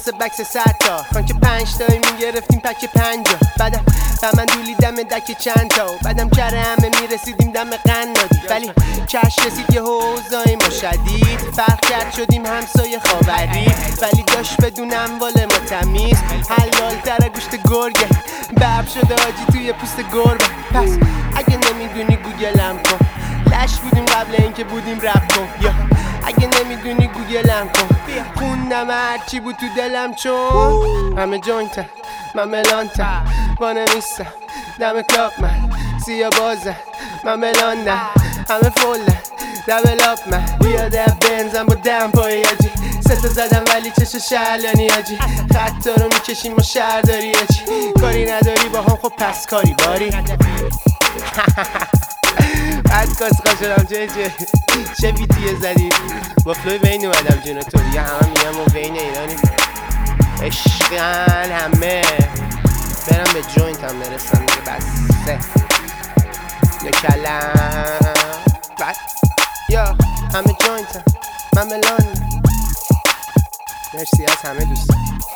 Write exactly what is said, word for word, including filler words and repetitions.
واسه بکس صد تا خان که پنج تایی میگرفتیم پک پنجا. بعدم و من دولیدم دک چند تا و بعدم کره همه میرسیدیم دم قنادی. ولی کش رسید یه حوضای ما شدید، فرق کرد شدیم همسایه خاوری. ولی داشت بدون اموال ما تمیز، حلال تر گوشت گرگه، برف شده آجی توی پوست گربه. پس اگه نمیدونی گوگلم کن، لش بودیم قبل اینکه بودیم رپ کن. یا اگه نمیدونی گوگلم کن، خوندم هرچی بود تو دلم چون همه جوینتم من ملانتم، وانمیستم دم کلاب من سیا بازم من ملاندم، همه فولن دبل آپ من بیاده بنزم با دم پای آجی. سه تا زدم ولی چشو شهلانی آجی، خطا رو میکشیم ما شهرداری آجی. کاری نداری با هم خب پس کاری باری. بعد کاسخا شدم چه چه چه بیتیه زدی با فلوی بین اومدم جونو تو دیگه همه میگم و بین ایرانی عشقن همه برم به جوینت هم برسم دیگه بسه یا کلم بعد یا همه جوینت هم من ملان. مرسی از همه دوستان.